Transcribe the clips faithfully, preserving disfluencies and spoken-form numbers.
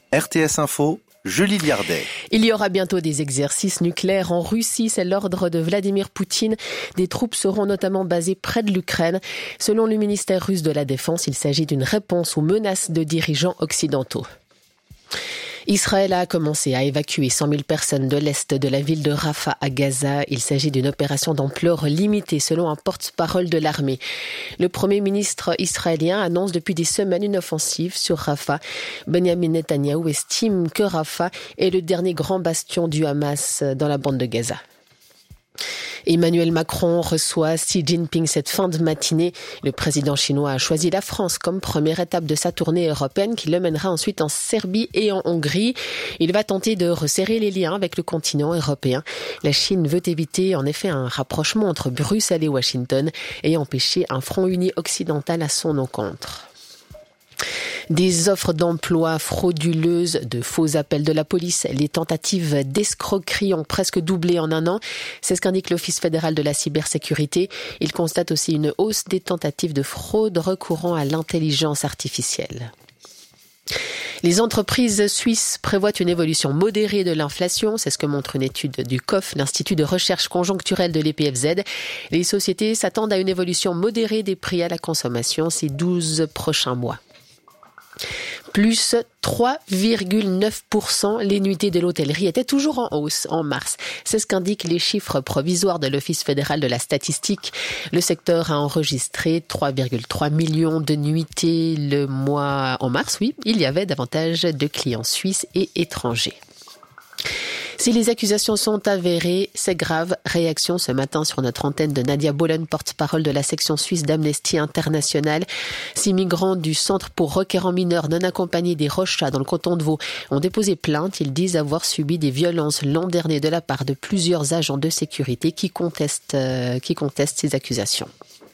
R T S Info, Julie Liardet. Il y aura bientôt des exercices nucléaires en Russie, c'est l'ordre de Vladimir Poutine. Des troupes seront notamment basées près de l'Ukraine. Selon le ministère russe de la Défense, il s'agit d'une réponse aux menaces de dirigeants occidentaux. Israël a commencé à évacuer cent mille personnes de l'est de la ville de Rafah à Gaza. Il s'agit d'une opération d'ampleur limitée selon un porte-parole de l'armée. Le premier ministre israélien annonce depuis des semaines une offensive sur Rafah. Benjamin Netanyahou estime que Rafah est le dernier grand bastion du Hamas dans la bande de Gaza. Emmanuel Macron reçoit Xi Jinping cette fin de matinée. Le président chinois a choisi la France comme première étape de sa tournée européenne qui le mènera ensuite en Serbie et en Hongrie. Il va tenter de resserrer les liens avec le continent européen. La Chine veut éviter en effet un rapprochement entre Bruxelles et Washington et empêcher un front uni occidental à son encontre. Des offres d'emploi frauduleuses, de faux appels de la police, les tentatives d'escroquerie ont presque doublé en un an. C'est ce qu'indique l'Office fédéral de la cybersécurité. Il constate aussi une hausse des tentatives de fraude recourant à l'intelligence artificielle. Les entreprises suisses prévoient une évolution modérée de l'inflation. C'est ce que montre une étude du C O F, l'Institut de recherche conjoncturelle de l'E P F Z. Les sociétés s'attendent à une évolution modérée des prix à la consommation ces douze prochains mois. Plus trois virgule neuf pour cent, les nuitées de l'hôtellerie étaient toujours en hausse en mars. C'est ce qu'indiquent les chiffres provisoires de l'Office fédéral de la statistique. Le secteur a enregistré trois virgule trois millions de nuitées le mois en mars. Oui, il y avait davantage de clients suisses et étrangers. Si les accusations sont avérées, c'est grave. Réaction ce matin sur notre antenne de Nadia Bolen, porte-parole de la section suisse d'Amnesty International. Six migrants du centre pour requérants mineurs non accompagnés des Rochas dans le canton de Vaud ont déposé plainte. Ils disent avoir subi des violences l'an dernier de la part de plusieurs agents de sécurité qui contestent, euh, qui contestent ces accusations.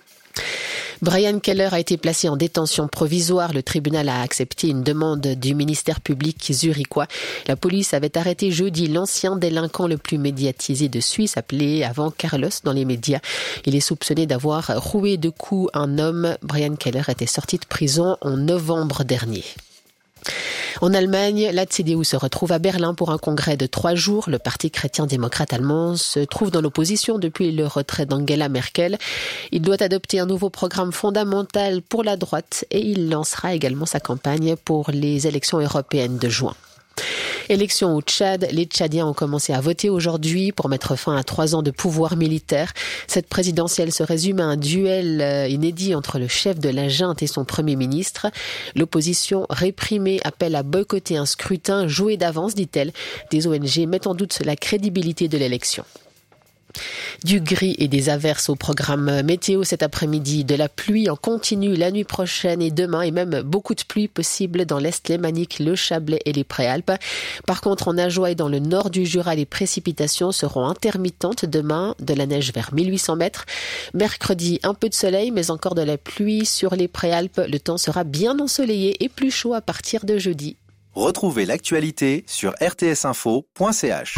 Brian Keller a été placé en détention provisoire. Le tribunal a accepté une demande du ministère public zurichois. La police avait arrêté jeudi l'ancien délinquant le plus médiatisé de Suisse, appelé avant Carlos dans les médias. Il est soupçonné d'avoir roué de coups un homme. Brian Keller était sorti de prison en novembre dernier. En Allemagne, la C D U se retrouve à Berlin pour un congrès de trois jours. Le parti chrétien-démocrate allemand se trouve dans l'opposition depuis le retrait d'Angela Merkel. Il doit adopter un nouveau programme fondamental pour la droite et il lancera également sa campagne pour les élections européennes de juin. Élection au Tchad, les Tchadiens ont commencé à voter aujourd'hui pour mettre fin à trois ans de pouvoir militaire. Cette présidentielle se résume à un duel inédit entre le chef de la junte et son premier ministre. L'opposition réprimée appelle à boycotter un scrutin joué d'avance, dit-elle. Des O N G mettent en doute la crédibilité de l'élection. Du gris et des averses au programme météo cet après-midi, de la pluie en continu la nuit prochaine et demain et même beaucoup de pluie possible dans l'Est lémanique, le Chablais et les Préalpes. Par contre, en Ajoie et dans le nord du Jura, les précipitations seront intermittentes demain, de la neige vers mille huit cents mètres. Mercredi, un peu de soleil mais encore de la pluie sur les Préalpes. Le temps sera bien ensoleillé et plus chaud à partir de jeudi. Retrouvez l'actualité sur r t s info point c h.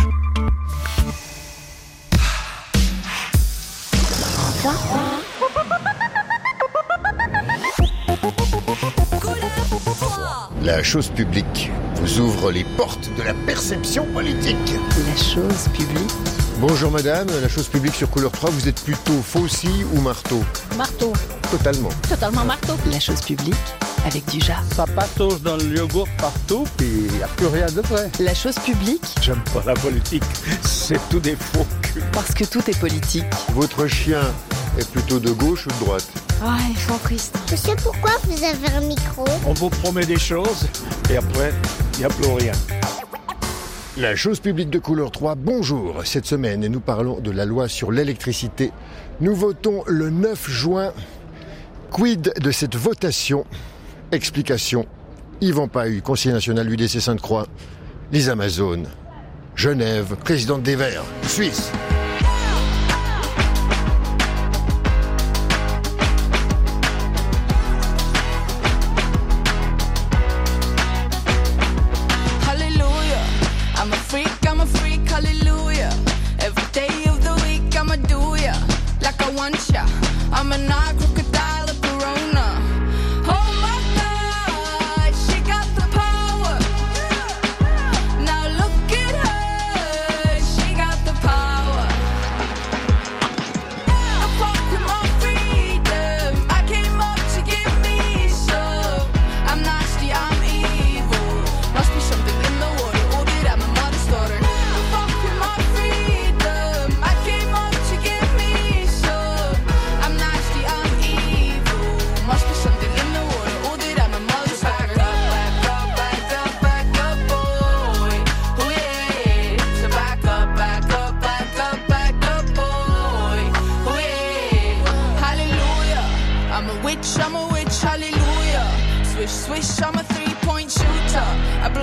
La chose publique vous ouvre les portes de la perception politique. La chose publique. Bonjour madame, la chose publique sur Couleur trois, vous êtes plutôt faucille ou marteau? Marteau. Totalement. Totalement marteau. La chose publique avec du jas. Ça patauge dans le yogourt partout, puis il n'y a plus rien de vrai. La chose publique. J'aime pas la politique, c'est tout des faux culs. Parce que tout est politique. Votre chien est plutôt de gauche ou de droite? Ah, ils sont tristes. Je sais pourquoi vous avez un micro. On vous promet des choses, et après, il n'y a plus rien. La chose publique de Couleur trois, bonjour. Cette semaine, nous parlons de la loi sur l'électricité. Nous votons le neuf juin. Quid de cette votation? Explication. Yvan Pahu, conseiller national U D C Sainte-Croix. Les Amazones. Genève, présidente des Verts, Suisse. I'm a night crocodile of Corona. Oh my God, she got the power.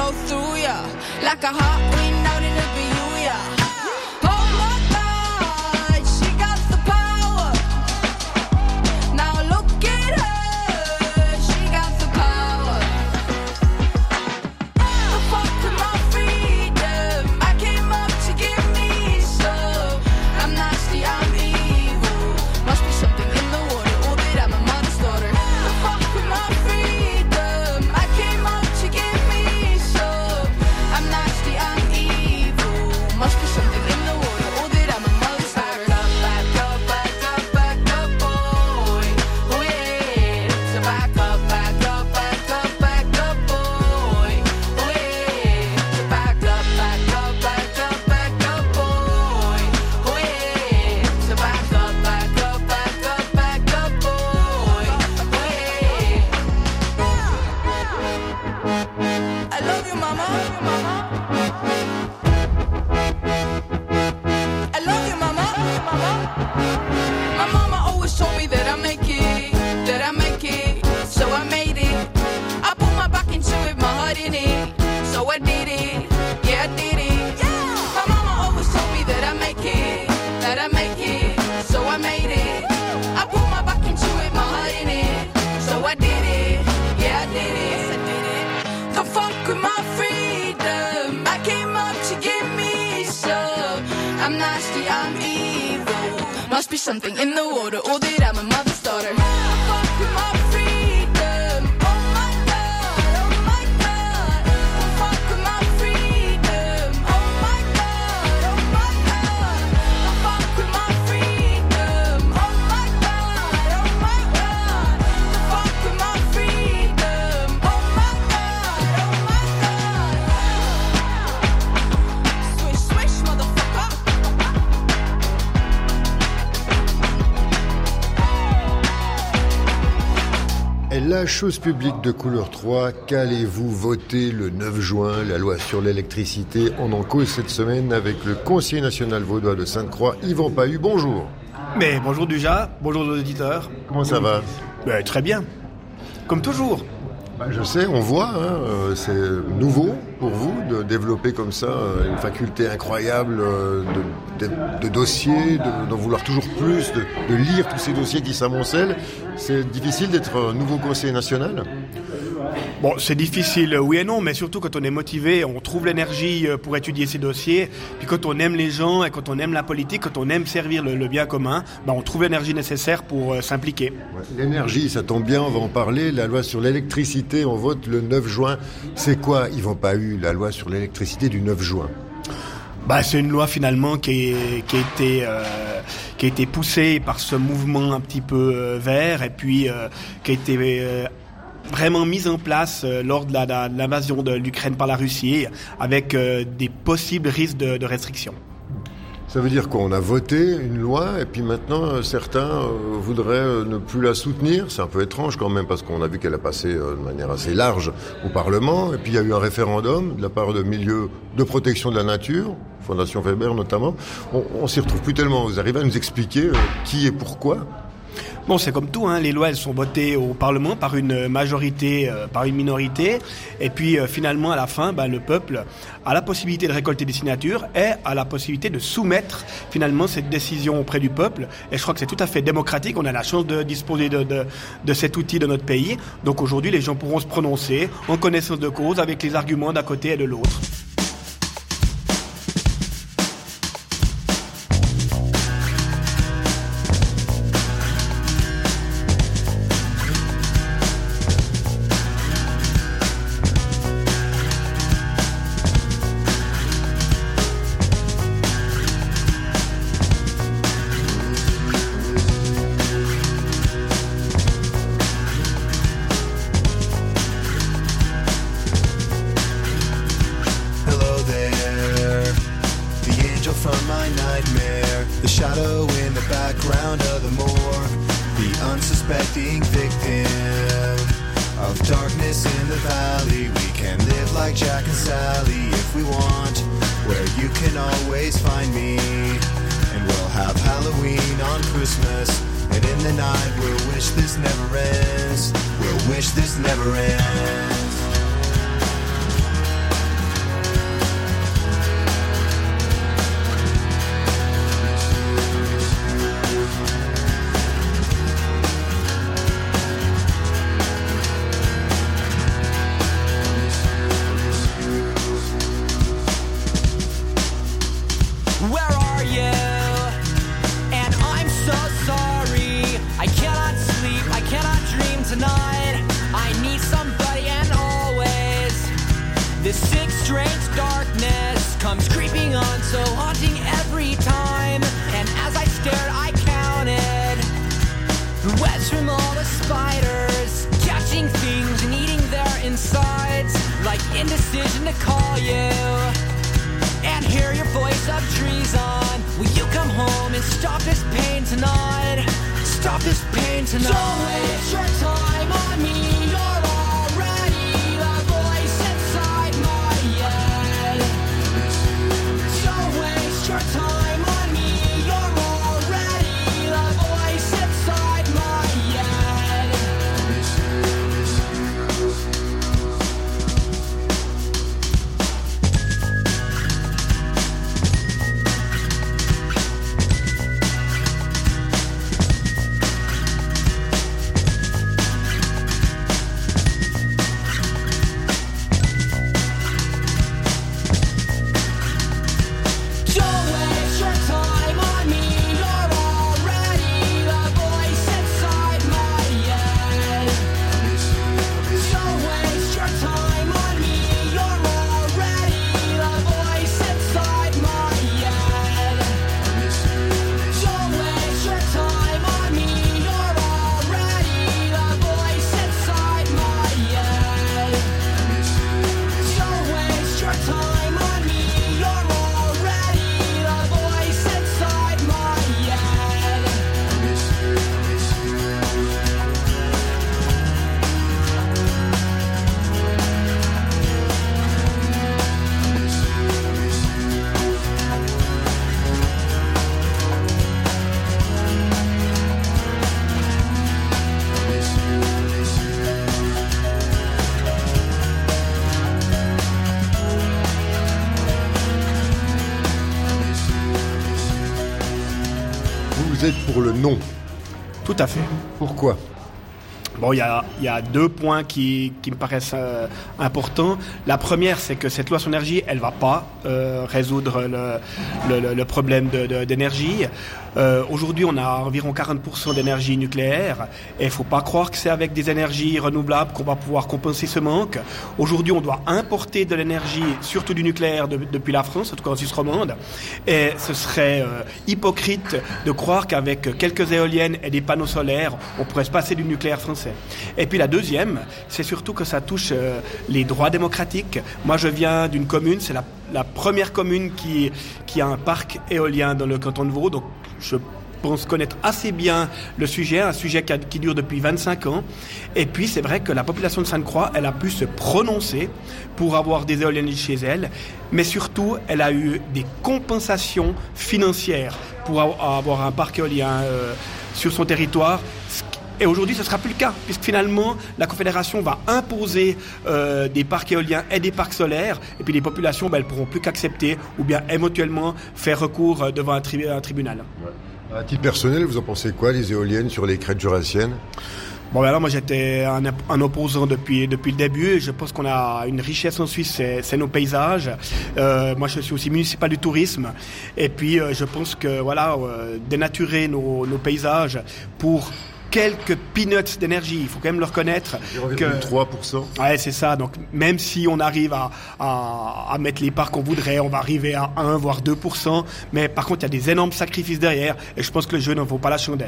flow through ya like a hot wind out in a view, yeah. Oh my God, she got the power. Now look at her, she got the power. The fuck with my freedom, I came up to give me some. I'm nasty, I'm evil. Must be something in the water, or that I'm a mother's daughter. The fuck with my freedom, I came up to give me some. I'm nasty, I'm evil. Must be something in the water, or that I'm a mother's daughter. Back up, back up, back up, back up, boy. Oh yeah. So back up, back up, back up, back up, boy. Oh yeah. So back up, back up, back up, back up, boy. Oh yeah. So back up, back up, back up, back up, boy. Oh yeah. I love you, mama. I love you, mama. My mama always told me that I make it, that I make it, so I made it. I put my back into it, my heart in it, so I did it, yeah I did it. My mama always told me that I make it, that I make it, so I made it. I put my back into it, my heart in it, so I did it, yeah I did it. Yes, I did it. The fuck with my freedom, I came up to give me some. I'm nasty, I'm evil. Must be something in the water, or that I'm a mother's daughter. The fuck with my freedom, oh my God, oh my God. The fuck with my freedom, oh my God, oh my God. The fuck with my freedom, oh my God, oh my God. The fuck with my freedom, oh my God, oh my God. Swish, swish, motherfucker. Et la chose publique de couleur trois, qu'allez-vous voter le neuf juin? La loi sur l'électricité, on en cause cette semaine avec le conseiller national vaudois de Sainte-Croix, Yvan Pahu. Bonjour. Mais bonjour Dujas, bonjour aux auditeurs. Comment ça va? Ben, très bien, comme toujours. Bah, je sais, on voit, hein, euh, c'est nouveau pour vous de développer comme ça euh, une faculté incroyable euh, de, de, de dossiers, de, d'en vouloir toujours plus, de, de lire tous ces dossiers qui s'amoncellent. C'est difficile d'être nouveau conseiller national? Bon, c'est difficile, oui et non, mais surtout quand on est motivé, on trouve l'énergie pour étudier ces dossiers. Puis quand on aime les gens et quand on aime la politique, quand on aime servir le, le bien commun, ben on trouve l'énergie nécessaire pour euh, s'impliquer. Ouais, l'énergie, ça tombe bien, on va en parler. La loi sur l'électricité, on vote le neuf juin. C'est quoi, Yvan Pahu, la loi sur l'électricité du neuf juin? Bah, c'est une loi finalement qui, est, qui, a été, euh, qui a été poussée par ce mouvement un petit peu euh, vert et puis euh, qui a été euh, vraiment mise en place euh, lors de, la, de l'invasion de l'Ukraine par la Russie avec euh, des possibles risques de, de restrictions. Ça veut dire qu'on a voté une loi et puis maintenant euh, certains euh, voudraient euh, ne plus la soutenir. C'est un peu étrange quand même parce qu'on a vu qu'elle a passé euh, de manière assez large au Parlement. Et puis il y a eu un référendum de la part de milieux de protection de la nature, Fondation Weber notamment. On, on s'y retrouve plus tellement. Vous arrivez à nous expliquer euh, qui et pourquoi ? Bon, c'est comme tout, hein. Les lois, elles sont votées au Parlement par une majorité, euh, par une minorité. Et puis, euh, finalement, à la fin, bah, le peuple a la possibilité de récolter des signatures et a la possibilité de soumettre, finalement, cette décision auprès du peuple. Et je crois que c'est tout à fait démocratique. On a la chance de disposer de, de, de cet outil de notre pays. Donc, aujourd'hui, les gens pourront se prononcer en connaissance de cause avec les arguments d'un côté et de l'autre. indecision to call you and hear your voice of treason. Will you come home and stop this pain tonight? Stop this pain tonight. Don't waste your time on me. You're already the voice inside my head. Don't waste your time on me. You're already the voice inside my head. Vous êtes pour le non. Tout à fait. Pourquoi ? Bon, il y a, y a deux points qui, qui me paraissent euh, importants. La première, c'est que cette loi sur l'énergie, elle va pas euh, résoudre le, le, le problème de, de, d'énergie. Euh, aujourd'hui, on a environ quarante pour cent d'énergie nucléaire et il faut pas croire que c'est avec des énergies renouvelables qu'on va pouvoir compenser ce manque. Aujourd'hui, on doit importer de l'énergie, surtout du nucléaire, de, depuis la France, en tout cas en Suisse romande. Et ce serait euh, hypocrite de croire qu'avec quelques éoliennes et des panneaux solaires, on pourrait se passer du nucléaire français. Et puis la deuxième, c'est surtout que ça touche euh, les droits démocratiques. Moi, je viens d'une commune, c'est la, la première commune qui, qui a un parc éolien dans le canton de Vaud, donc je pense connaître assez bien le sujet, un sujet qui, a, qui dure depuis vingt-cinq ans. Et puis, c'est vrai que la population de Sainte-Croix, elle a pu se prononcer pour avoir des éoliennes chez elle, mais surtout, elle a eu des compensations financières pour avoir un parc éolien euh, sur son territoire. Et aujourd'hui, ce ne sera plus le cas, puisque finalement, la Confédération va imposer euh, des parcs éoliens et des parcs solaires, et puis les populations, ben, elles ne pourront plus qu'accepter, ou bien éventuellement faire recours devant un, tri- un tribunal. Ouais. À titre personnel, vous en pensez quoi, les éoliennes sur les crêtes jurassiennes ? Bon, ben alors moi j'étais un, un opposant depuis depuis le début. Et je pense qu'on a une richesse en Suisse, c'est, c'est nos paysages. Euh, moi je suis aussi municipal du tourisme, et puis euh, je pense que voilà, euh, dénaturer nos, nos paysages pour quelques peanuts d'énergie, il faut quand même le reconnaître. zéro virgule trois pour cent Ouais, c'est ça. Donc, même si on arrive à, à, à mettre les parts qu'on voudrait, on va arriver à un voire deux pour cent. Mais par contre, il y a des énormes sacrifices derrière. Et je pense que le jeu n'en vaut pas la chandelle.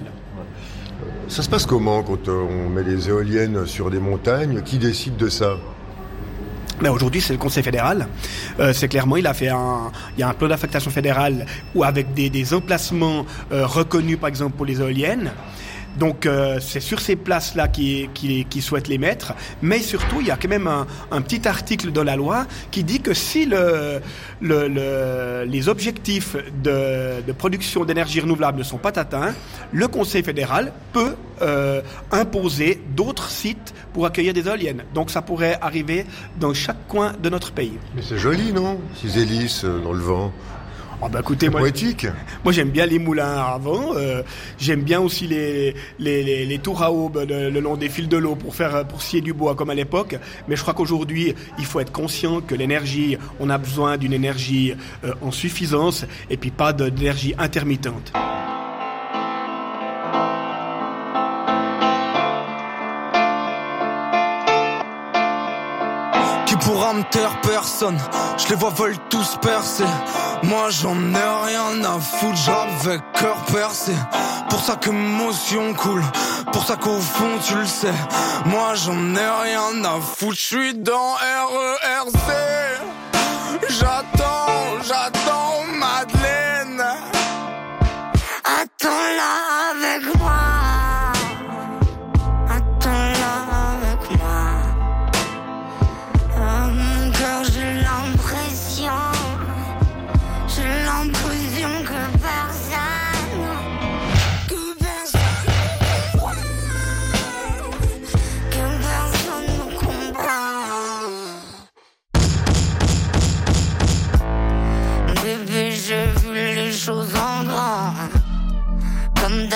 Ça se passe comment quand on met les éoliennes sur des montagnes ? Qui décide de ça ? Mais aujourd'hui, c'est le Conseil fédéral. Euh, c'est clairement, il a fait un, il y a un plan d'affectation fédérale où avec des, des emplacements euh, reconnus, par exemple pour les éoliennes. Donc euh, c'est sur ces places-là qu'ils qui, qui souhaitent les mettre, mais surtout il y a quand même un, un petit article dans la loi qui dit que si le, le, le, les objectifs de, de production d'énergie renouvelable ne sont pas atteints, le Conseil fédéral peut euh, imposer d'autres sites pour accueillir des éoliennes. Donc ça pourrait arriver dans chaque coin de notre pays. Mais c'est joli, non ? Ces hélices euh, dans le vent. Oh bah écoutez, moi, poétique. Moi j'aime bien les moulins à vent, euh, j'aime bien aussi les, les, les, les tours à aube le, le long des fils de l'eau pour faire pour scier du bois comme à l'époque. Mais je crois qu'aujourd'hui il faut être conscient que l'énergie, on a besoin d'une énergie euh, en suffisance et puis pas de, d'énergie intermittente. Pourra me taire personne, je les vois veulent tous percer. Moi j'en ai rien à foutre, j'avais cœur percé. Pour ça que motion coule, pour ça qu'au fond tu le sais. Moi j'en ai rien à foutre, je suis dans R E R C.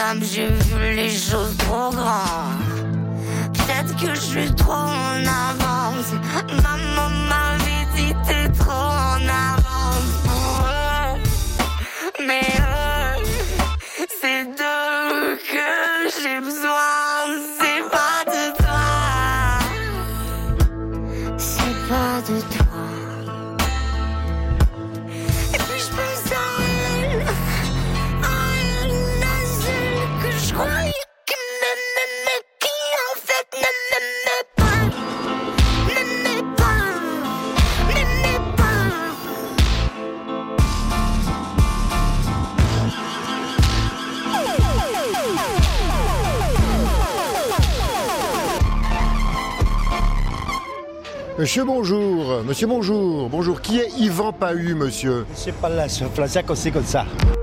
même j'ai vu les choses trop grandes. Peut-être que je suis trop en avance. Maman m'avait dit t'es trop en avance pour eux. Mais eux, c'est d'eux que j'ai besoin. C'est pas de toi. C'est pas de toi. Et puis je pense à elle, à elle, à celle que je croyais que m'aimait, qui en fait ne m'aimait pas, m'aimait pas, m'aimait pas. Monsieur, bonjour. Monsieur, bonjour. Bonjour. Qui est Yvan Pahu, monsieur? C'est pas là, c'est français qu'on sait comme ça.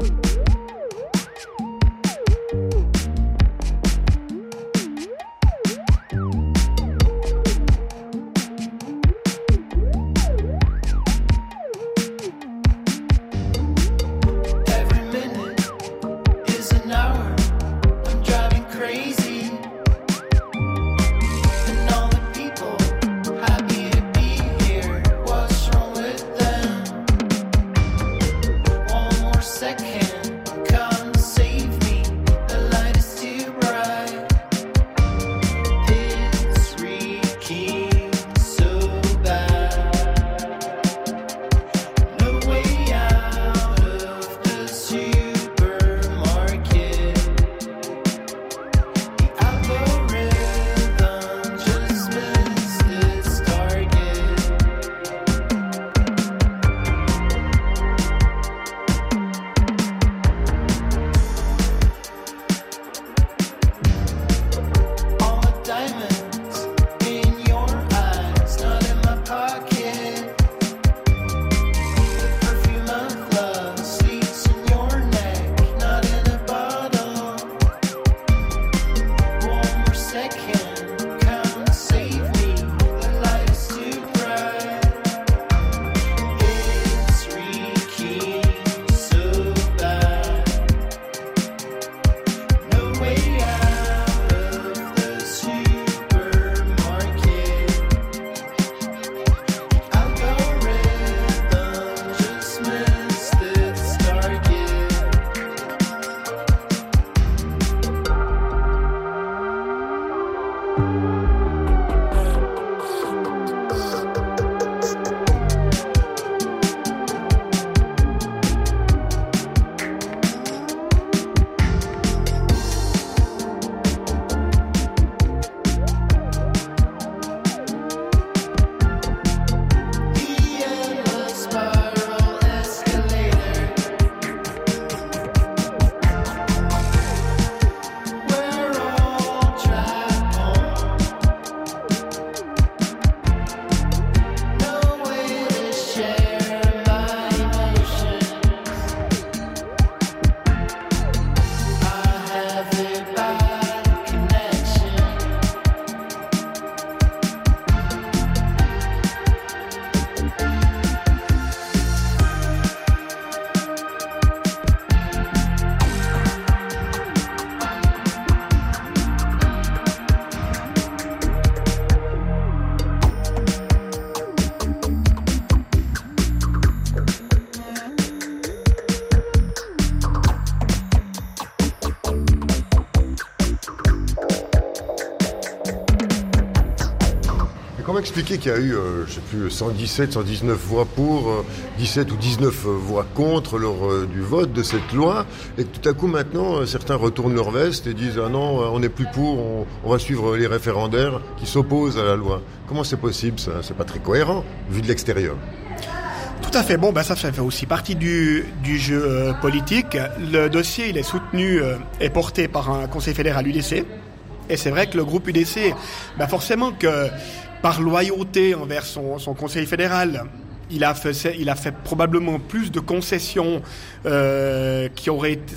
Comment expliquer qu'il y a eu, euh, je sais plus, cent dix-sept, cent dix-neuf voix pour, euh, dix-sept ou dix-neuf euh, voix contre lors euh, du vote de cette loi, et que tout à coup maintenant, euh, certains retournent leur veste et disent « Ah non, euh, on n'est plus pour, on, on va suivre les référendaires qui s'opposent à la loi ». Comment c'est possible ça? C'est pas très cohérent, vu de l'extérieur. Tout à fait. Bon, ben ça fait aussi partie du, du jeu euh, politique. Le dossier, il est soutenu euh, et porté par un conseil fédéral U D C. Et c'est vrai que le groupe U D C, ben forcément que par loyauté envers son, son conseil fédéral, il a fait, il a fait probablement plus de concessions euh, qui auraient été,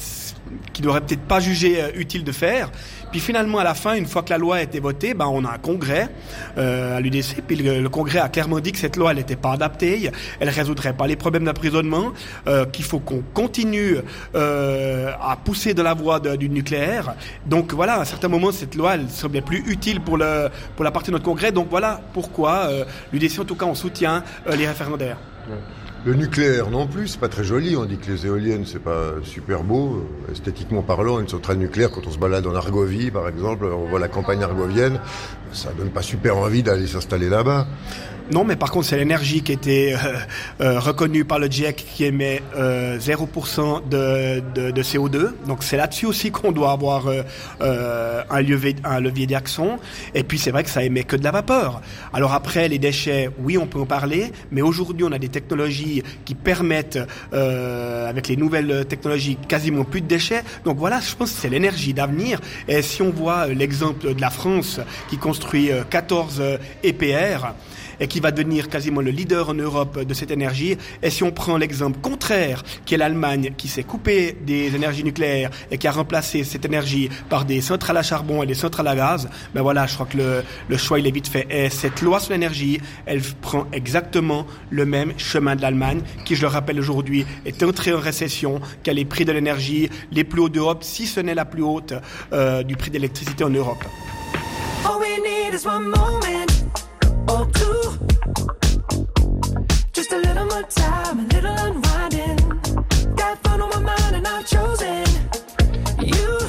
qui n'auraient peut-être pas jugé euh, utile de faire. Puis finalement, à la fin, une fois que la loi a été votée, ben, on a un congrès euh, à l'U D C. Puis le, le congrès a clairement dit que cette loi, elle n'était pas adaptée, elle résoudrait pas les problèmes d'emprisonnement, euh, qu'il faut qu'on continue euh, à pousser de la voie de, du nucléaire. Donc voilà, à un certain moment, cette loi, elle semblait plus utile pour, le, pour la partie de notre congrès. Donc voilà pourquoi euh, l'U D C, en tout cas, on soutient euh, les référendaires. Ouais. Le nucléaire non plus, c'est pas très joli. On dit que les éoliennes, c'est pas super beau. Esthétiquement parlant, une centrale nucléaire, quand on se balade en Argovie, par exemple, on voit la campagne argovienne, ça donne pas super envie d'aller s'installer là-bas. Non, mais par contre, c'est l'énergie qui était euh, euh, reconnue par le GIEC qui émet euh, zéro pour cent de, de, de C O deux. Donc, c'est là-dessus aussi qu'on doit avoir euh, euh, un, levier, un levier d'action. Et puis, c'est vrai que ça émet que de la vapeur. Alors après, les déchets, oui, on peut en parler. Mais aujourd'hui, on a des technologies qui permettent, euh, avec les nouvelles technologies, quasiment plus de déchets. Donc voilà, je pense que c'est l'énergie d'avenir. Et si on voit l'exemple de la France qui construit euh, quatorze E P R, et qui va devenir quasiment le leader en Europe de cette énergie. Et si on prend l'exemple contraire, qui est l'Allemagne, qui s'est coupée des énergies nucléaires et qui a remplacé cette énergie par des centrales à charbon et des centrales à gaz, ben voilà, je crois que le, le choix, il est vite fait. Et cette loi sur l'énergie, elle prend exactement le même chemin de l'Allemagne, qui, je le rappelle aujourd'hui, est entrée en récession, qui a les prix de l'énergie les plus hauts d'Europe, si ce n'est la plus haute euh, du prix de l'électricité en Europe. All we need is one moment or two, just a little more time, a little unwinding. Got fun on my mind and I've chosen you,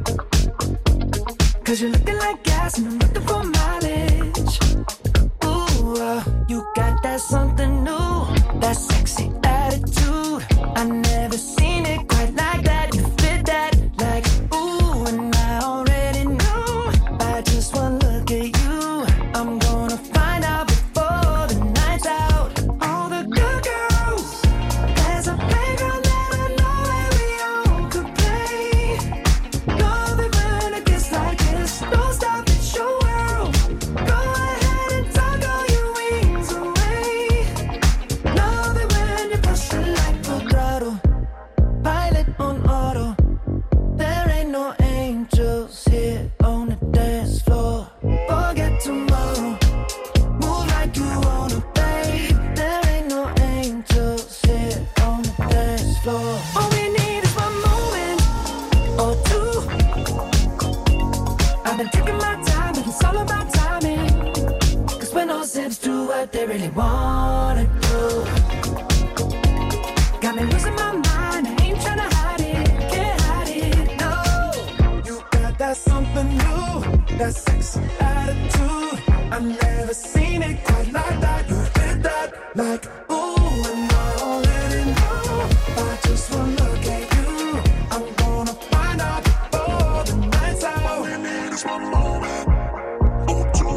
cause you're looking like gas and I'm looking for mileage. Ooh, uh, you got that something new, that sexy attitude. I never seen it quite like that. You fit that like ooh, and I already know by just one look at you. I'm gonna find out before the night's out. All the good girls, there's a playground that I know where we all could play. Love it when it gets like this. Don't stop, it's your world. Go ahead and tuck all your wings away. Love it when you push it like full throttle, pilot on auto. There ain't no angels here on the dance floor. Forget tomorrow. Move like you wanna, babe. There ain't no angels here on the dance floor. All we need is one moment or two. I've been taking my time, but it's all about timing. Cause when those hips do what they really wanna do, got me losing my mind, I ain't tryna hide it, can't hide it, no. You got that something new, that sexy attitude. I've never seen it quite like that. You did that like ooh, and I already know by just one look at you. I'm gonna find out before the night's out. All we need is one moment or two.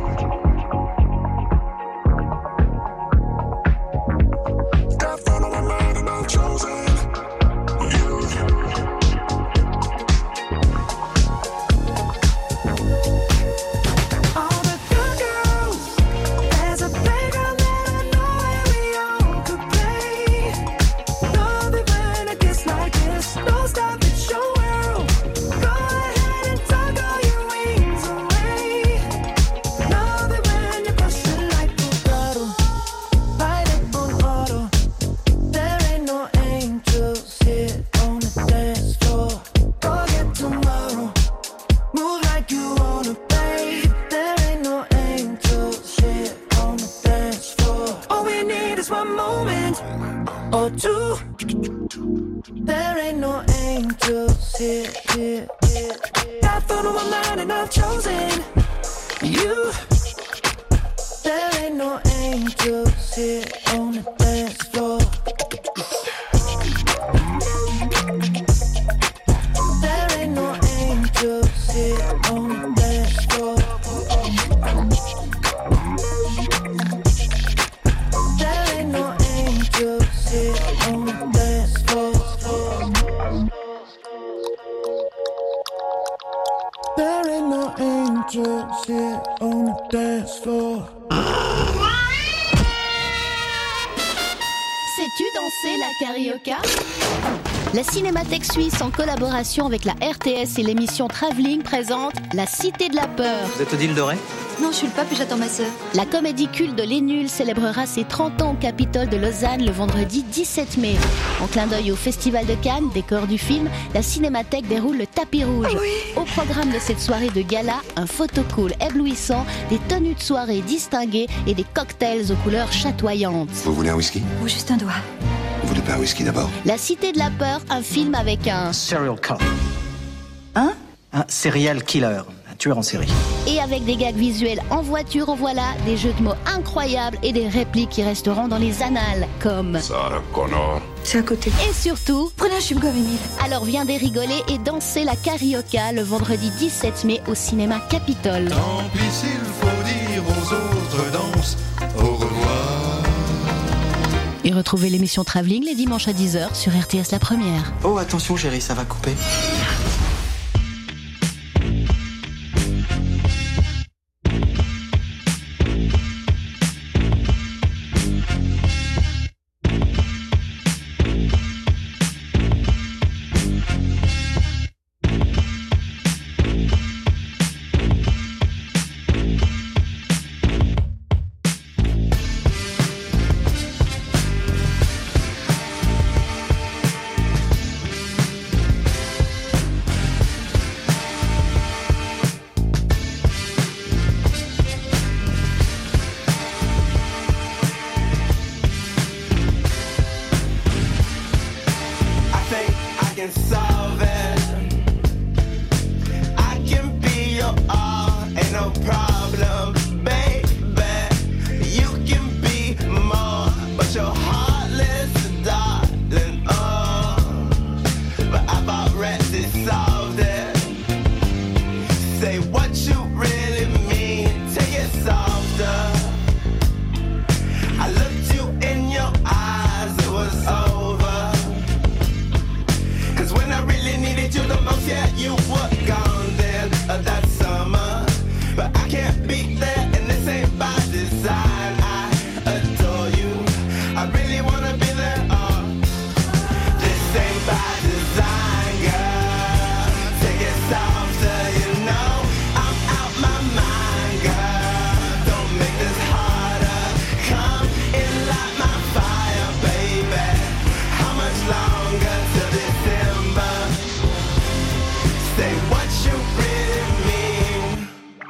Got fun on my mind and I've chosen you. All the good girls, there's a playground that I know where we all could play. Love it when it gets like this. Don't stop, it's your world. Go ahead and tuck all your wings away. Love it when you push it like full throttle, pilot on auto. There ain't no angels here on the dance floor. Forget tomorrow. Move like you wanna, babe. There ain't no angels here on the dance floor. All we need is one moment or two. There ain't no angels here, here, here, here. Got fun on my mind and I've chosen you. There ain't no angels here on the dance floor. There ain't no angels here on the dance floor. There ain't no angels here on the dance floor. There ain't no angels here on the dance floor. Sais-tu danser la carioca? La Cinémathèque suisse, en collaboration avec la R T S et l'émission Travelling, présente La Cité de la Peur. Vous êtes Odile Doré ? Non, je suis le pape et j'attends ma sœur. La comédie culte de Les Nuls célébrera ses trente ans au Capitole de Lausanne le vendredi dix-sept mai. En clin d'œil au Festival de Cannes, décor du film, la Cinémathèque déroule le tapis rouge. Oui. Au programme de cette soirée de gala, un photocall éblouissant, des tenues de soirée distinguées et des cocktails aux couleurs chatoyantes. Vous voulez un whisky ? Ou juste un doigt. Vous voulez pas un whisky d'abord ? La Cité de la Peur, un film avec un... Serial killer. Hein ? Un serial killer. Un tueur en série. Et avec des gags visuels en voiture, en voilà, des jeux de mots incroyables et des répliques qui resteront dans les annales, comme Sarah Connor. C'est à côté. Et surtout, Prenez un chewing-gum, Émile. alors viens des rigoler et danser la carioca le vendredi dix-sept mai au cinéma Capitole. Tant pis s'il faut dire aux autres danses au revoir. Et retrouvez l'émission Travelling les dimanches à dix heures sur R T S La Première. Oh, attention chérie, ça va couper. Solve it. I can be your all, ain't no problem, baby. You can be more, but you're heartless, darling. Oh, but I've already solved it. Say what you really mean, take it softer. I looked you in your eyes, it was over. When I really needed you the most, yeah, you were gone then uh, that summer. But I can't be there, and this ain't by design. I adore you, I really wanna be there. Uh, this ain't by design, girl. Take it softer, you know I'm out my mind, girl. Don't make this harder. Come in, light my fire, baby. How much longer till this? Say what you really mean.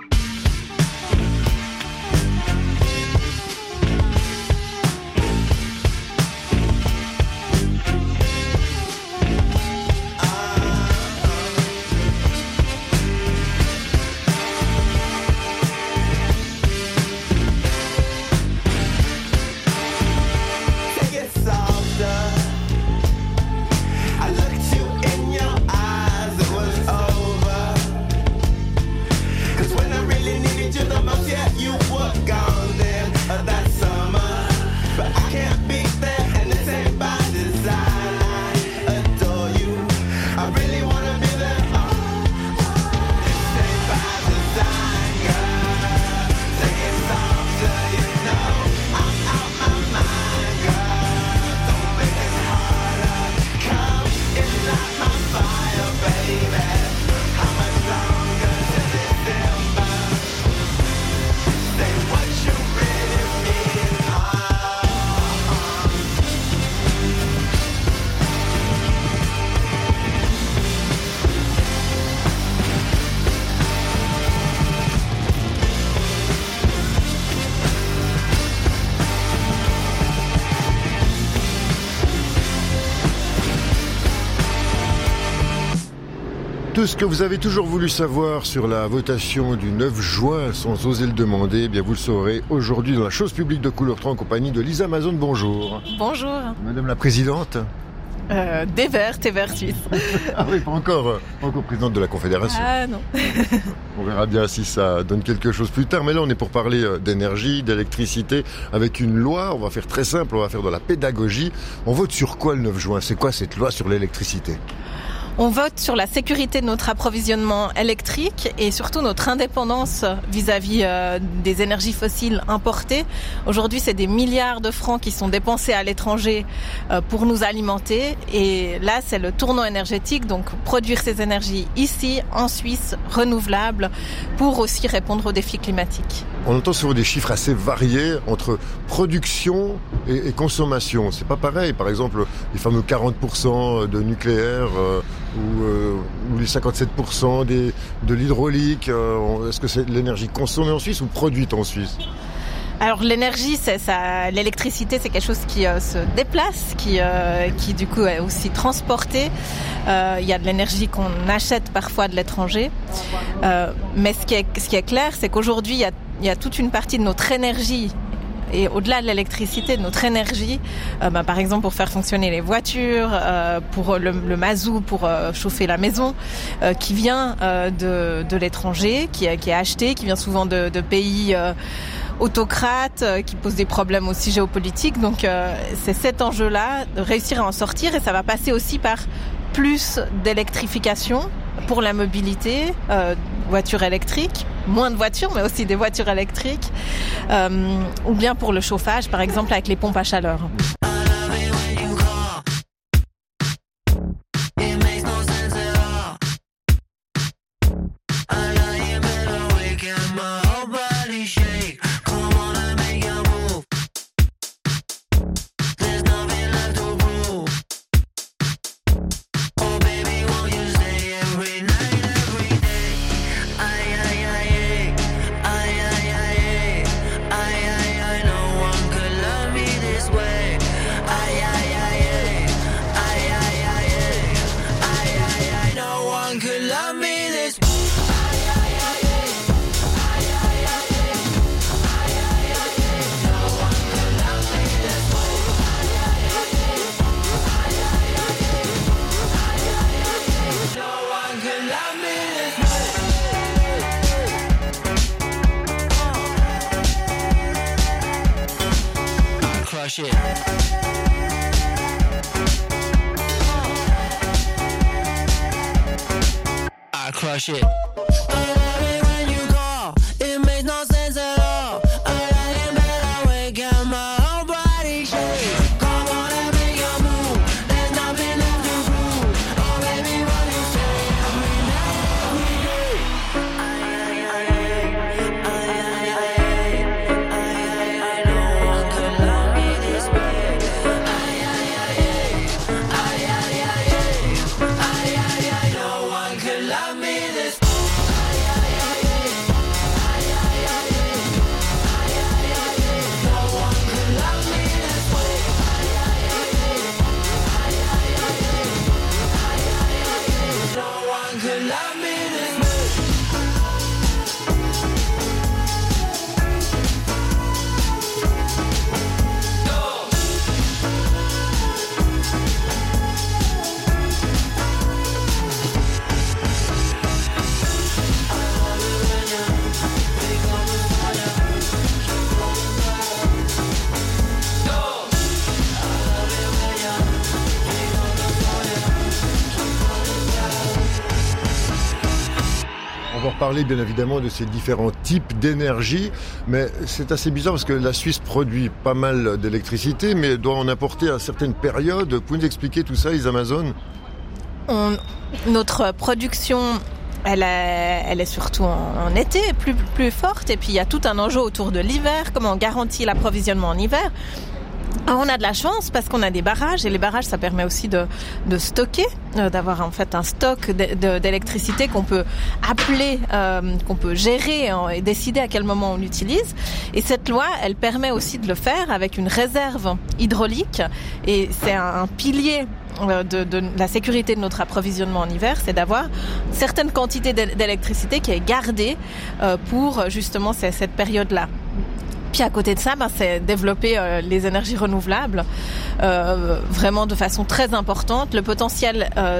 Take it softer. I looked you in your eyes, it was over. Cause when I really needed you the most, yeah, you were gone then uh, that summer. But I can't be there, and this ain't by design. I adore you, I really wanna be there. Oh, this ain't by design, girl. Take it softer, you know I'm out my mind, girl. Don't make it harder. Come in, light my fire, baby. How much longer till December? Say what you really mean. Tout ce que vous avez toujours voulu savoir sur la votation du neuf juin sans oser le demander, eh bien vous le saurez aujourd'hui dans la chose publique de Couleur trois en compagnie de Lisa Mazon. Bonjour. Bonjour. Madame la Présidente. Euh, des Verts, des Verts suisses. Ah oui, pas encore, euh, pas encore présidente de la Confédération. Ah non. On verra bien si ça donne quelque chose plus tard. Mais là, on est pour parler euh, d'énergie, d'électricité, avec une loi. On va faire très simple, on va faire de la pédagogie. On vote sur quoi le neuf juin ? C'est quoi cette loi sur l'électricité ? On vote sur la sécurité de notre approvisionnement électrique et surtout notre indépendance vis-à-vis euh, des énergies fossiles importées. Aujourd'hui, c'est des milliards de francs qui sont dépensés à l'étranger euh, pour nous alimenter. Et là, c'est le tournant énergétique, donc produire ces énergies ici, en Suisse, renouvelables, pour aussi répondre aux défis climatiques. On entend souvent des chiffres assez variés entre production et, et consommation. C'est pas pareil. Par exemple, les fameux quarante pour cent de nucléaire euh, ou, euh, ou les cinquante-sept pour cent des, de l'hydraulique. Euh, est-ce que c'est l'énergie consommée en Suisse ou produite en Suisse ? Alors l'énergie, c'est ça, l'électricité, c'est quelque chose qui euh, se déplace, qui, euh, qui du coup est aussi transporté. Euh, il y a de l'énergie qu'on achète parfois de l'étranger. Euh, mais ce qui est, ce qui est clair, c'est qu'aujourd'hui, il y a, il y a toute une partie de notre énergie. Et au-delà de l'électricité, de notre énergie, euh, bah, par exemple pour faire fonctionner les voitures, euh, pour le, le mazout, pour euh, chauffer la maison, euh, qui vient euh, de, de l'étranger, qui, qui est acheté, qui vient souvent de, de pays euh, autocrates, euh, qui posent des problèmes aussi géopolitiques. Donc euh, c'est cet enjeu-là, de réussir à en sortir, et ça va passer aussi par plus d'électrification pour la mobilité, euh, voitures électriques, moins de voitures, mais aussi des voitures électriques, euh, ou bien pour le chauffage, par exemple avec les pompes à chaleur. Crush it. I crush it. When you call, it makes no sense at all. I like it better wake up my whole body shake. Come on and make your move. There's nothing left to prove. Oh baby, what you say every night, every day. I, I, I, I, I, I, I, I, no one could love me this way. I, I, I, I, I, I, I, I, no one could love me this way. On va reparler bien évidemment de ces différents types d'énergie, mais c'est assez bizarre parce que la Suisse produit pas mal d'électricité, mais doit en importer à certaines périodes. Vous pouvez nous expliquer tout ça, les Amazones ? On, notre production, elle est, elle est surtout en, en été, plus, plus forte, et puis il y a tout un enjeu autour de l'hiver, comment on garantit l'approvisionnement en hiver. Alors on a de la chance parce qu'on a des barrages, et les barrages, ça permet aussi de, de stocker, euh, d'avoir en fait un stock de, de, d'électricité qu'on peut appeler, euh, qu'on peut gérer hein, et décider à quel moment on l'utilise. Et cette loi, elle permet aussi de le faire avec une réserve hydraulique, et c'est un, un pilier de, de, de la sécurité de notre approvisionnement en hiver, c'est d'avoir une certaine quantité d'électricité qui est gardée euh, pour justement cette, cette période-là. Puis à côté de ça, ben, c'est développer euh, les énergies renouvelables euh, vraiment de façon très importante. Le potentiel euh,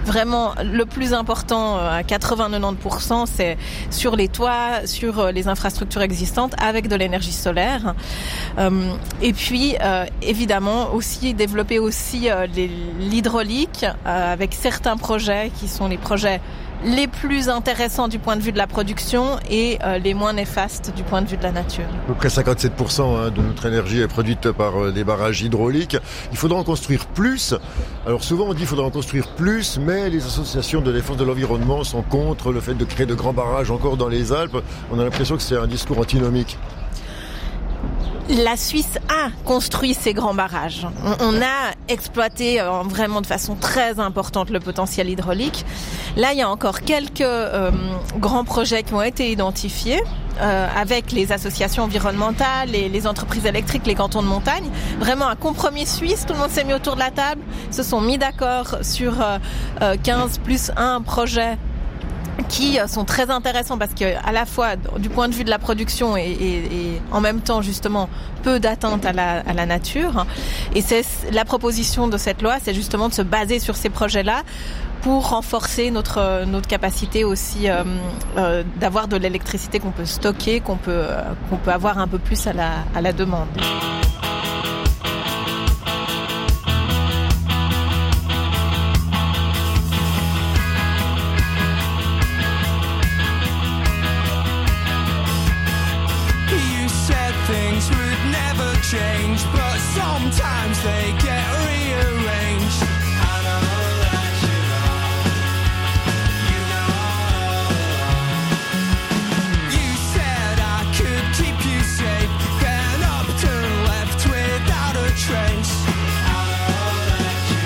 vraiment le plus important à quatre-vingts à quatre-vingt-dix pour cent, c'est sur les toits, sur les infrastructures existantes avec de l'énergie solaire. Euh, et puis euh, évidemment aussi développer aussi euh, les, l'hydraulique euh, avec certains projets qui sont les projets les plus intéressants du point de vue de la production et euh, les moins néfastes du point de vue de la nature. À peu près cinquante-sept pour cent hein, de notre énergie est produite par euh, des barrages hydrauliques. Il faudra en construire plus. Alors souvent on dit qu'il faudra en construire plus, mais les associations de défense de l'environnement sont contre le fait de créer de grands barrages encore dans les Alpes. On a l'impression que c'est un discours antinomique. La Suisse a construit ces grands barrages. On a exploité euh, vraiment de façon très importante le potentiel hydraulique. Là, il y a encore quelques euh, grands projets qui ont été identifiés euh, avec les associations environnementales, et les entreprises électriques, les cantons de montagne. Vraiment un compromis suisse. Tout le monde s'est mis autour de la table, se sont mis d'accord sur euh, euh, quinze plus un projets qui sont très intéressants parce que à la fois du point de vue de la production et, et, et en même temps justement peu d'atteinte à la, à la nature. Et c'est la proposition de cette loi, c'est justement de se baser sur ces projets-là pour renforcer notre notre capacité aussi euh, euh, d'avoir de l'électricité qu'on peut stocker, qu'on peut euh, qu'on peut avoir un peu plus à la à la demande. Things would never change, but sometimes they get rearranged. I know that you know, you know. You said I could keep you safe, then up and left without a trace. I know that you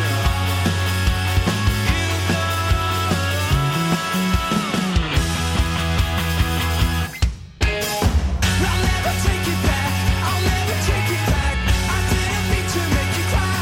know, you know. I'll never take it back, I'll never take it back. I didn't mean to make you cry.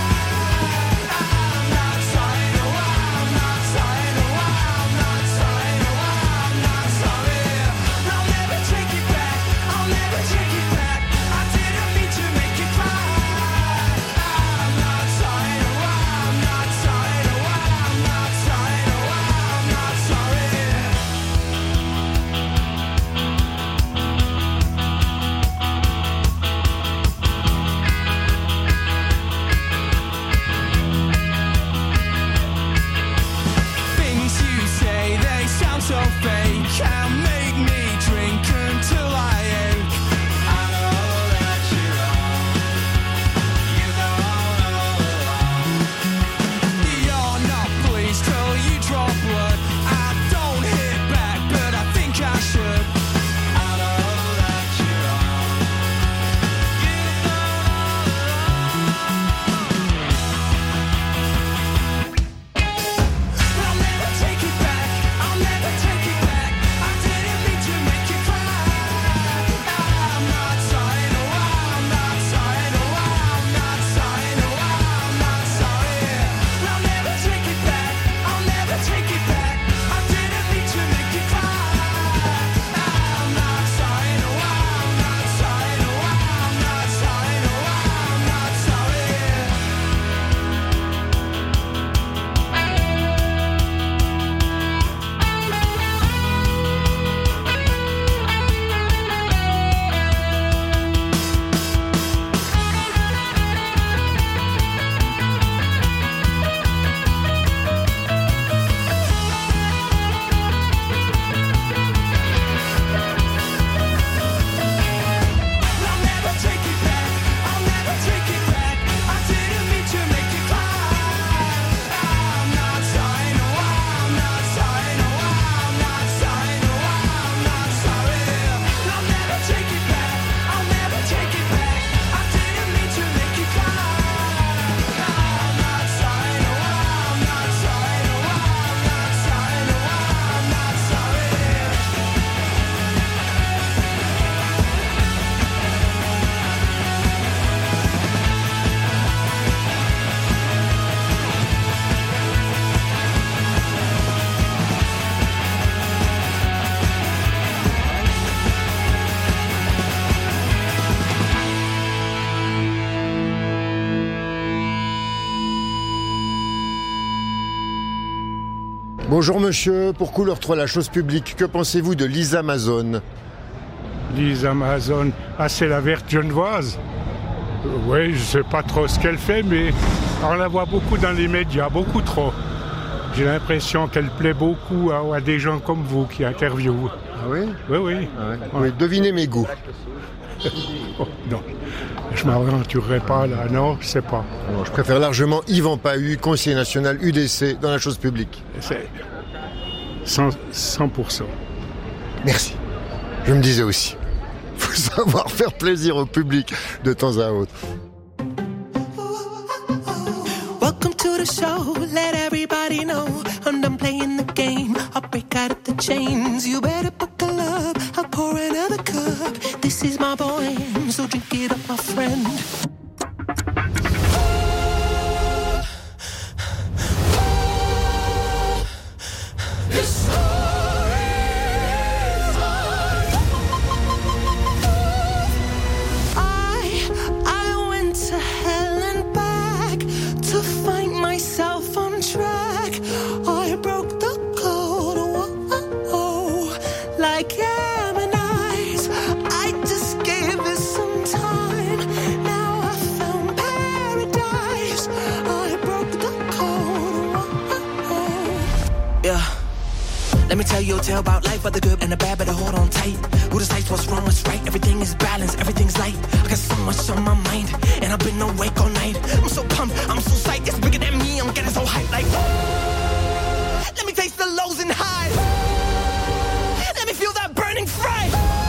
Bonjour monsieur, pour Couleur trois, la chose publique, que pensez-vous de Lisa Amazon? Lisa Amazon, ah c'est la verte genevoise. Oui, je sais pas trop ce qu'elle fait, mais on la voit beaucoup dans les médias, beaucoup trop. J'ai l'impression qu'elle plaît beaucoup à, à des gens comme vous qui interviewent. Ah oui? Oui, oui. Ah ouais. Oui, devinez mes goûts. Oh, non, je m'aventurerai pas là, non, je sais pas. Alors, je préfère largement Yvan Pahu, conseiller national U D C dans la chose publique. C'est cent pour cent. Merci. Je me disais aussi, faut savoir faire plaisir au public de temps à autre. Welcome to the show, let everybody know I'm done playing the game, I'll break out of the chains. You better buckle up, I'll pour another cup. This is my boy, so drink it up, my friend. Let me tell you a tale about life, about the good and the bad, better hold on tight. Who decides what's wrong, what's right? Everything is balanced, everything's light. I got so much on my mind, and I've been awake all night. I'm so pumped, I'm so psyched, it's bigger than me, I'm getting so hyped like oh. Let me taste the lows and highs. Let me feel that burning fry.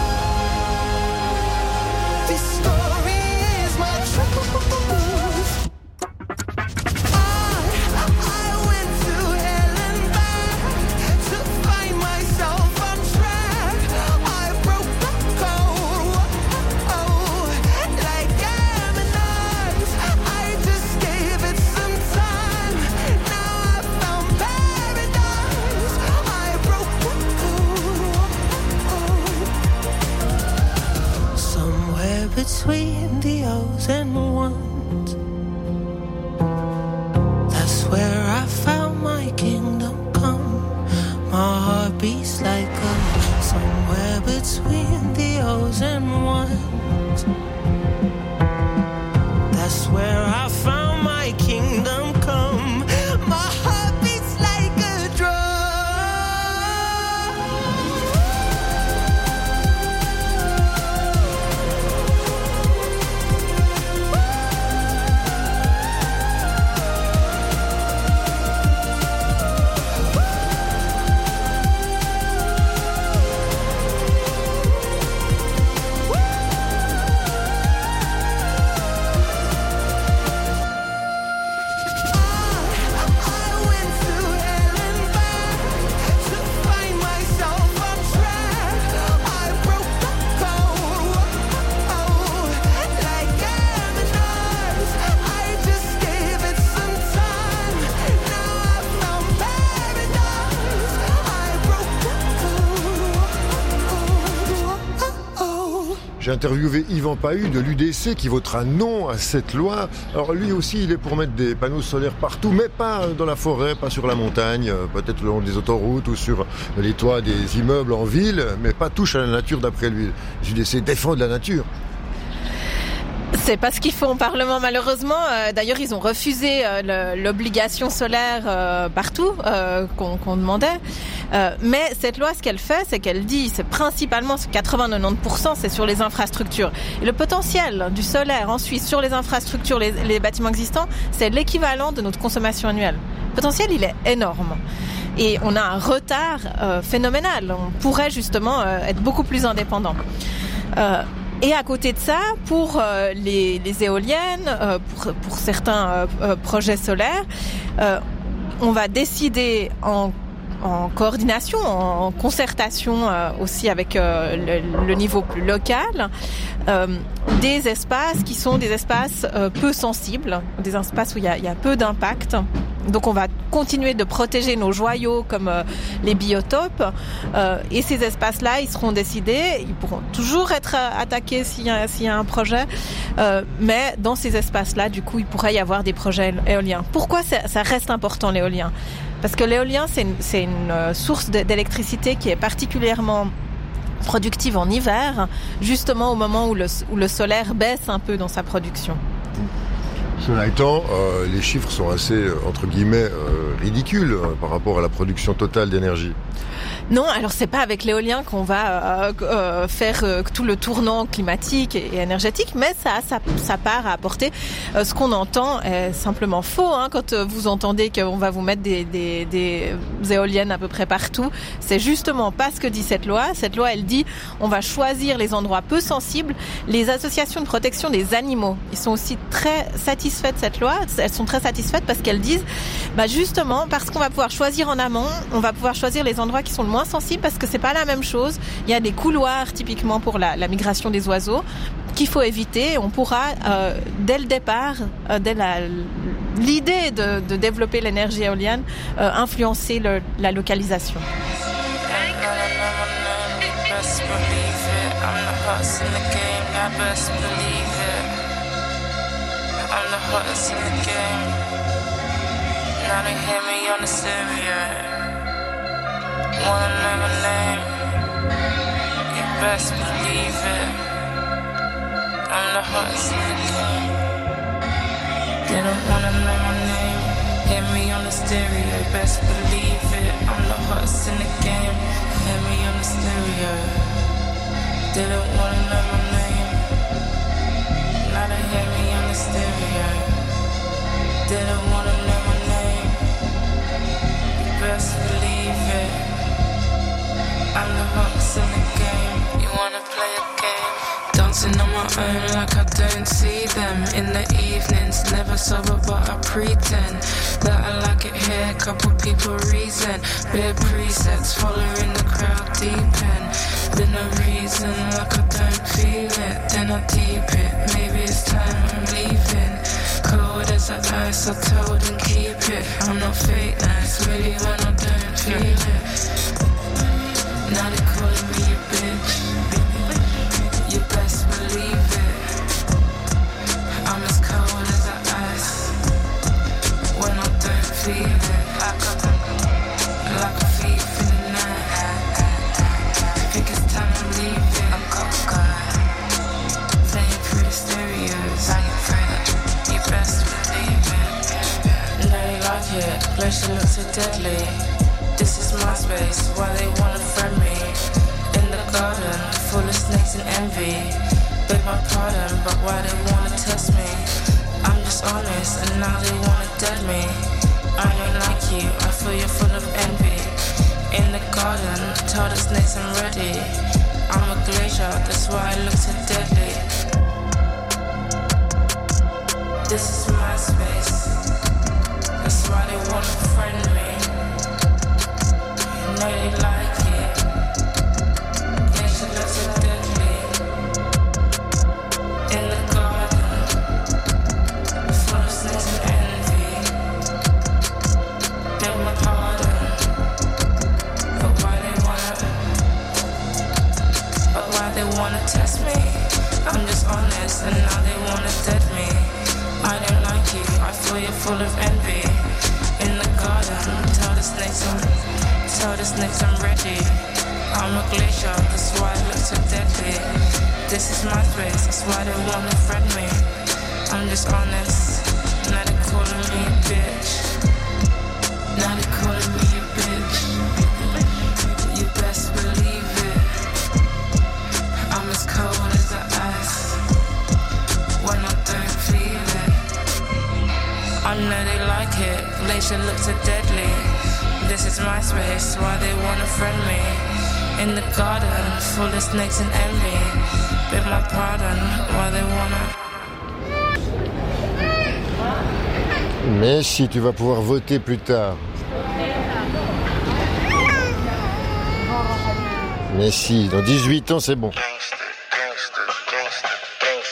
This story is my truth. Between the O's and ones, that's where I found my kingdom come. My heart beats like a somewhere between the O's and ones. That's where I found my kingdom come. My heart beats like a drum. J'ai interviewé Yvan Pahu de l'U D C qui votera non à cette loi. Alors lui aussi, il est pour mettre des panneaux solaires partout, mais pas dans la forêt, pas sur la montagne, peut-être le long des autoroutes ou sur les toits des immeubles en ville, mais pas touche à la nature d'après lui. L'U D C défend la nature. C'est pas ce qu'ils font au Parlement malheureusement. Euh, d'ailleurs, ils ont refusé euh, le, l'obligation solaire euh, partout euh, qu'on, qu'on demandait. Euh, mais cette loi, ce qu'elle fait, c'est qu'elle dit, c'est principalement quatre-vingts à quatre-vingt-dix pour cent, c'est sur les infrastructures. Et le potentiel du solaire en Suisse sur les infrastructures, les, les bâtiments existants, c'est l'équivalent de notre consommation annuelle. Le potentiel, il est énorme. Et on a un retard euh, phénoménal. On pourrait justement euh, être beaucoup plus indépendant. Euh, Et à côté de ça, pour euh, les, les éoliennes, euh, pour, pour certains euh, euh, projets solaires, euh, on va décider en, en coordination, en concertation euh, aussi avec euh, le, le niveau plus local, euh, des espaces qui sont des espaces euh, peu sensibles, des espaces où il y a, il y a peu d'impact donc on va continuer de protéger nos joyaux comme euh, les biotopes euh, et ces espaces-là, ils seront décidés, ils pourront toujours être attaqués s'il y a, s'il y a un projet, euh, mais dans ces espaces-là, du coup, il pourrait y avoir des projets éoliens. Pourquoi ça, ça reste important l'éolien ? Parce que l'éolien, c'est une, c'est une source d'électricité qui est particulièrement productive en hiver, justement au moment où le, où le solaire baisse un peu dans sa production. Cela étant, euh, les chiffres sont assez, euh, entre guillemets, euh, ridicules euh, par rapport à la production totale d'énergie. Non, alors c'est pas avec l'éolien qu'on va euh, euh, faire euh, tout le tournant climatique et, et énergétique, mais ça a sa, sa part à apporter. Euh, ce qu'on entend est simplement faux, hein, quand euh, vous entendez qu'on va vous mettre des, des, des éoliennes à peu près partout. C'est justement pas ce que dit cette loi. Cette loi, elle dit on va choisir les endroits peu sensibles. Les associations de protection des animaux, ils sont aussi très satisfaits de cette loi. Elles sont très satisfaites parce qu'elles disent, bah justement, parce qu'on va pouvoir choisir en amont, on va pouvoir choisir les endroits qui sont le moins sensibles parce que c'est pas la même chose. Il y a des couloirs typiquement pour la, la migration des oiseaux qu'il faut éviter. On pourra euh, dès le départ, euh, dès la, l'idée de, de développer l'énergie éolienne, euh, influencer le, la localisation. Wanna know my name? You best believe it. I'm the hottest in the game. They don't wanna know my name. Hear me on the stereo. Best believe it. I'm the hottest in the game. Hear me on the stereo. They don't wanna know my name. Now they hear me on the stereo. They don't wanna know my name. You best believe it. I'm the hottest in the game. You wanna play a game? Dancing on my own like I don't see them. In the evenings, never sober but I pretend that I like it here. Couple people reason, bare presets, following the crowd deep end. Been a reason like I don't feel it, then I deep it. Maybe it's time I'm leaving. Cold as the ice, I told and keep it. I'm not fake nice, really when I don't feel it. Now they calling me a bitch. You best believe it. I'm as cold as the ice when I don't feel it. Like a, like a thief in the night. I think it's time to leave it. I'm cold, playing pretty stereos. You best believe it. Now they like it. Pleasure looks so deadly. This is my space, why they wanna friend me. In the garden, full of snakes and envy. Beg my pardon, but why they wanna test me? I'm just honest, and now they wanna dead me. I don't like you, I feel you're full of envy. In the garden, tell the snakes I'm ready. I'm a glacier, that's why I look so deadly. This is my space, that's why they wanna friend me. Know they like it. Yeah, she looks so deadly. In the garden, full of snakes and envy. Beg my pardon, but why they wanna, but why they wanna test me? I'm just honest, and now they wanna dead me. I don't like you, I feel you're full of envy. In the garden, tell the snakes I'm. Tell the snakes I'm ready. I'm a glacier, that's why I look so deadly. This is my space, that's why they wanna friend me. I'm just honest, now they calling me a bitch. Now they calling me a bitch. You best believe it. I'm as cold as the ice when I don't feel it. I know they like it, glacier looks so deadly. This is my space, why they wanna friend me. In the garden, full of snakes and envy. Beg my pardon, why they wanna. Mais si tu vas pouvoir voter plus tard. Mais si, dans dix-huit ans, c'est bon.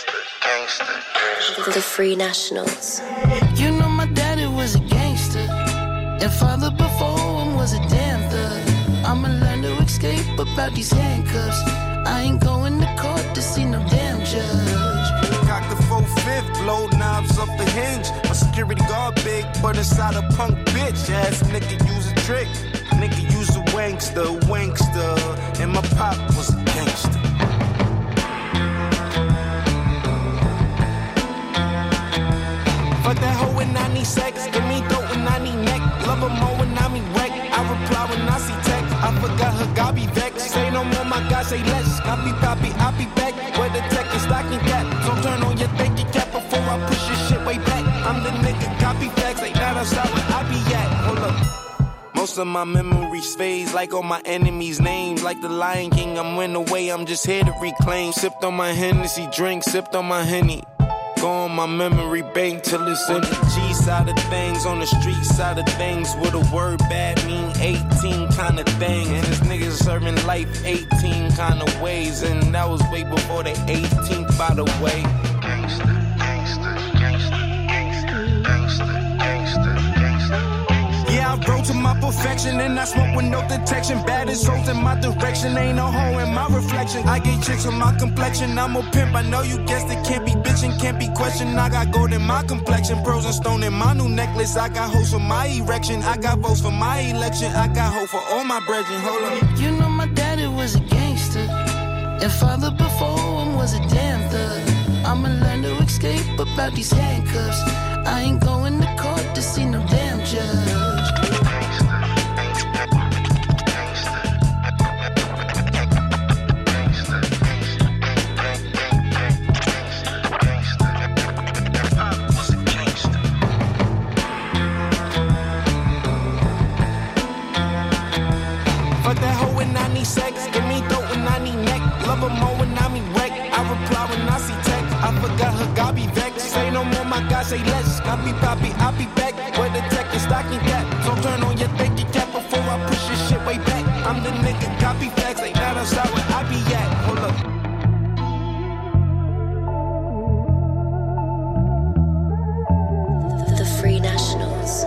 The Free Nationals. You know my daddy was a gangster. And father before him was a damn thug. I'ma learn to escape about these handcuffs. I ain't going to court to see no damn judge. Cock the four-fifth, blow knobs up the hinge. My security guard big, but inside a punk bitch. Ass nigga use a trick. Nigga use a wankster, wankster. And my pop was a gangster. Fuck that hoe when I need sex. Give me throat when I need neck. Love her more when I mean wreck. I reply when I see text. I forgot her, God be vexed. Say no more, my God, say less. Copy, copy, I'll be back. Where the tech is stocking cap. So turn on your thinking cap before I push your shit way back. I'm the nigga, copy facts. Ain't that outside where I be at. Hold up. Most of my memories phase like all my enemies' names. Like the Lion King, I'm win away, I'm just here to reclaim. Sipped on my Hennessy drink, sipped on my Henny. Go on my memory bank till it's on the G side of things, on the street side of things. With a word bad mean eighteen kind of thing. And this nigga's serving life eighteen kind of ways. And that was way before the eighteenth, by the way. Gangsta, gangsta, gangsta, gangsta, gangsta, gangsta, gangsta. Yeah, I rode to my perfection and I smoke with no detection. Baddest hoes in my direction, ain't no hoe in my reflection. I get chicks on my complexion, I'm a pimp, I know you guessed it. Can't be bitchin', can't be questioned. I got gold in my complexion, pearls and stone in my new necklace. I got hoes for my erection, I got votes for my election. I got hoes for all my brethren, hold up. You know my daddy was a gangster, and father before him was a damn thug. I'ma learn to escape about these handcuffs. I ain't going to court to see no damn judge. Sex, give me throat when I need neck. Love her more when I mean wreck. I reply when I see text. I forgot her, God be vexed. Say no more, my God, say less. Copy, copy, I'll be back. Where the tech is stocking cap. So turn on your thinking cap before I push your shit way back. I'm the nigga, copy facts. Ain't that outside where I be at. Hold up. The Free Nationals.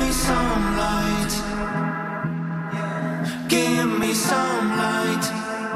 Give me some light.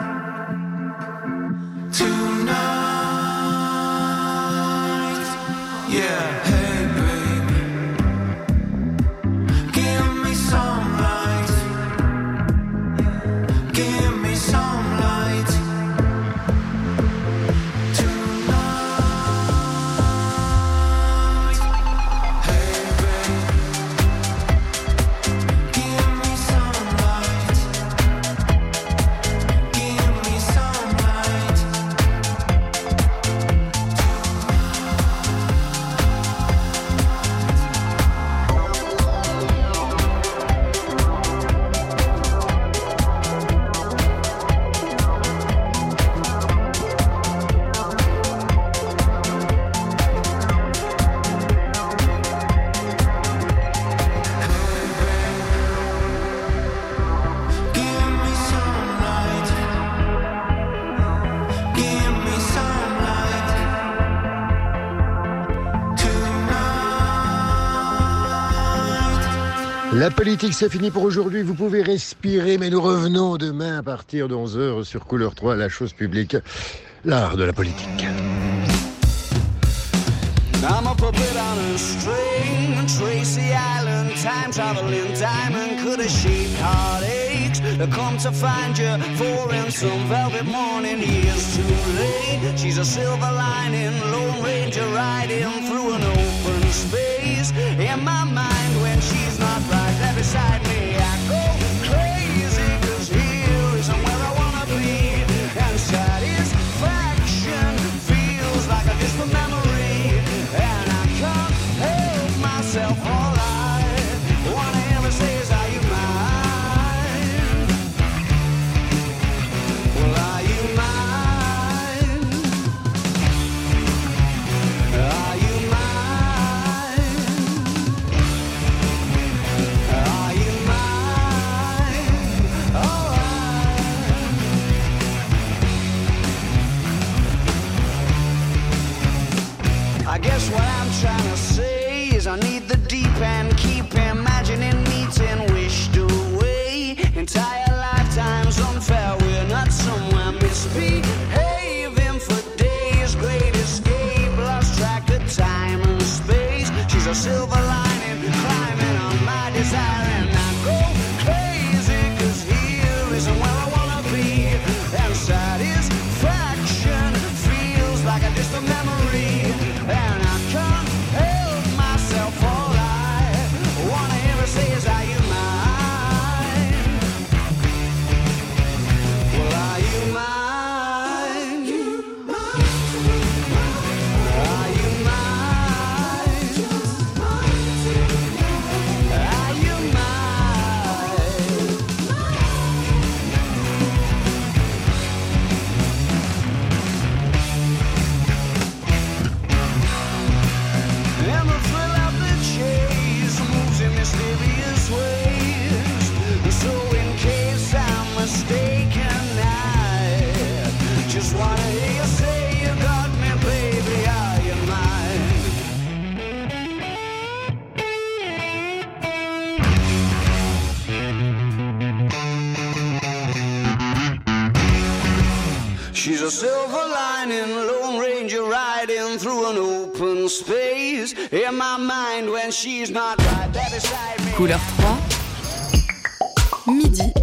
La politique, c'est fini pour aujourd'hui. Vous pouvez respirer, mais nous revenons demain à partir de onze heures sur Couleur trois, la chose publique, l'art de la politique. I'm a puppet on a string, Tracy Island, time traveling diamond, could have shaped heartaches. To come to find you for in some velvet morning, years too late. She's a silver lining, Lone Ranger riding through an open space. In my mind when she's not right there beside me, I go crazy, cause here isn't where I wanna be. And satisfaction feels like a distant memory, and I can't help myself all I wanna ever say is, are you mine? Well, are you mine? Are you mine? Are you mine? Oh, I, I guess what I'm trying to say is I need the deep end, keep imagining meeting wished away. Entire lifetimes unfair, we're not somewhere misbehaving for days. Great escape, lost track of time and space. She's a silver lining, climbing on my desire, and I go crazy, cause here isn't where I wanna be. And satisfaction feels like a distant memory, and I can't help myself. All I wanna hear her say is, are you mine? Well, are you mine? Are you mine? Are you mine? And the thrill of the chase moves in mysterious ways. So in case I'm mistaken, I just wanna hear you say you got me, baby, are you mine? She's a silver lining, Lone Ranger riding through an open space. In my mind when she's not right there beside me. Couleur trois, midi.